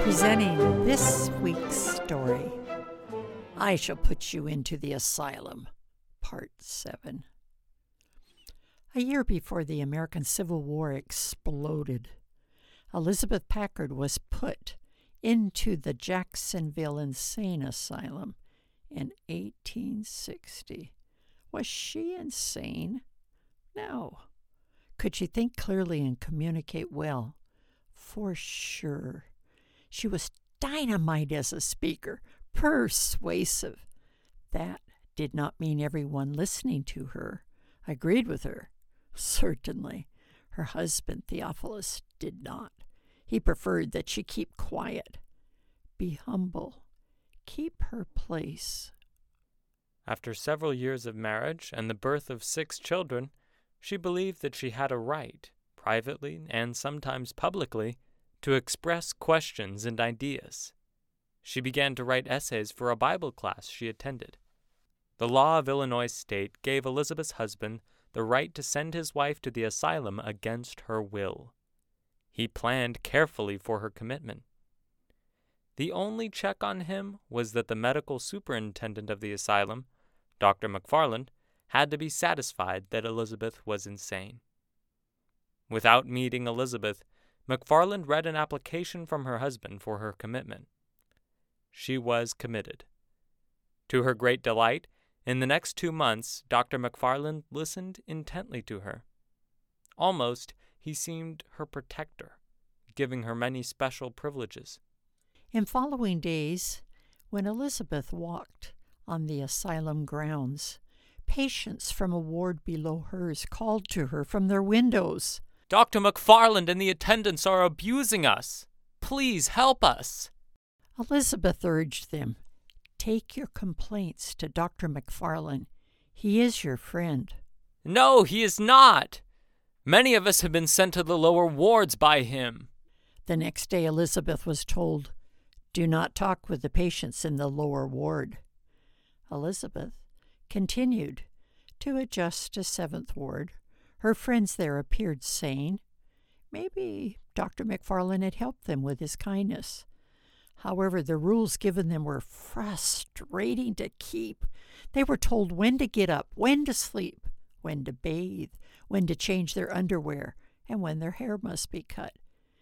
Presenting this week's story, I Shall Put You into the Asylum, Part 7. A year before the American Civil War exploded, Elizabeth Packard was put into the Jacksonville Insane Asylum in 1860. Was she insane? No. Could she think clearly and communicate well? For sure. She was dynamite as a speaker, persuasive. That did not mean everyone listening to her agreed with her. Certainly, her husband, Theophilus, did not. He preferred that she keep quiet, be humble, keep her place. After several years of marriage and the birth of 6 children, she believed that she had a right, privately and sometimes publicly, to express questions and ideas. She began to write essays for a Bible class she attended. The law of Illinois State gave Elizabeth's husband the right to send his wife to the asylum against her will. He planned carefully for her commitment. The only check on him was that the medical superintendent of the asylum, Dr. McFarland, had to be satisfied that Elizabeth was insane. Without meeting Elizabeth, McFarland read an application from her husband for her commitment. She was committed. To her great delight, in the next 2 months, Dr. McFarland listened intently to her. Almost, he seemed her protector, giving her many special privileges. In following days, when Elizabeth walked on the asylum grounds, patients from a ward below hers called to her from their windows. "Dr. McFarland and the attendants are abusing us. Please help us." Elizabeth urged them, "Take your complaints to Dr. McFarland. He is your friend." "No, he is not. Many of us have been sent to the lower wards by him." The next day, Elizabeth was told, "Do not talk with the patients in the lower ward." Elizabeth continued to adjust to 7th Ward. Her friends there appeared sane. Maybe Dr. McFarland had helped them with his kindness. However, the rules given them were frustrating to keep. They were told when to get up, when to sleep, when to bathe, when to change their underwear, and when their hair must be cut.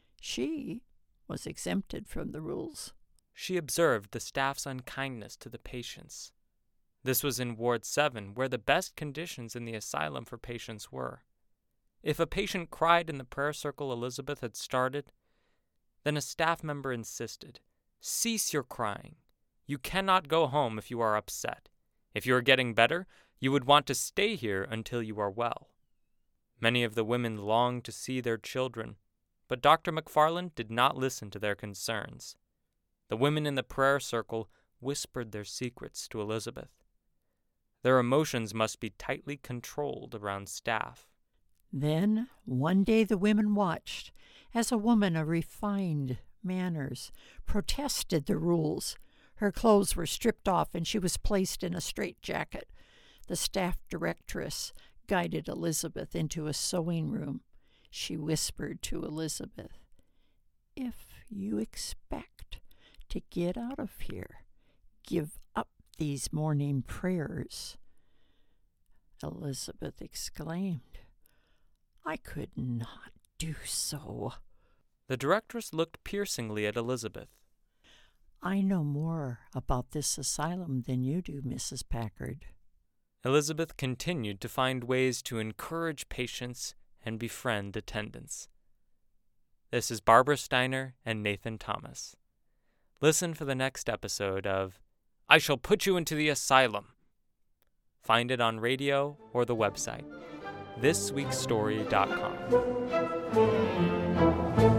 She was exempted from the rules. She observed the staff's unkindness to the patients. This was in Ward 7, where the best conditions in the asylum for patients were. If a patient cried in the prayer circle Elizabeth had started, then a staff member insisted, "Cease your crying. You cannot go home if you are upset. If you are getting better, you would want to stay here until you are well." Many of the women longed to see their children, but Dr. McFarland did not listen to their concerns. The women in the prayer circle whispered their secrets to Elizabeth. Their emotions must be tightly controlled around staff. Then, one day the women watched as a woman of refined manners protested the rules. Her clothes were stripped off and she was placed in a straitjacket. The staff directress guided Elizabeth into a sewing room. She whispered to Elizabeth, "If you expect to get out of here, give up these morning prayers." Elizabeth exclaimed, "I could not do so." The directress looked piercingly at Elizabeth. "I know more about this asylum than you do, Mrs. Packard." Elizabeth continued to find ways to encourage patients and befriend attendants. This is Barbara Steiner and Nathan Thomas. Listen for the next episode of I Shall Put You into the Asylum. Find it on radio or the website, thisweekstory.com.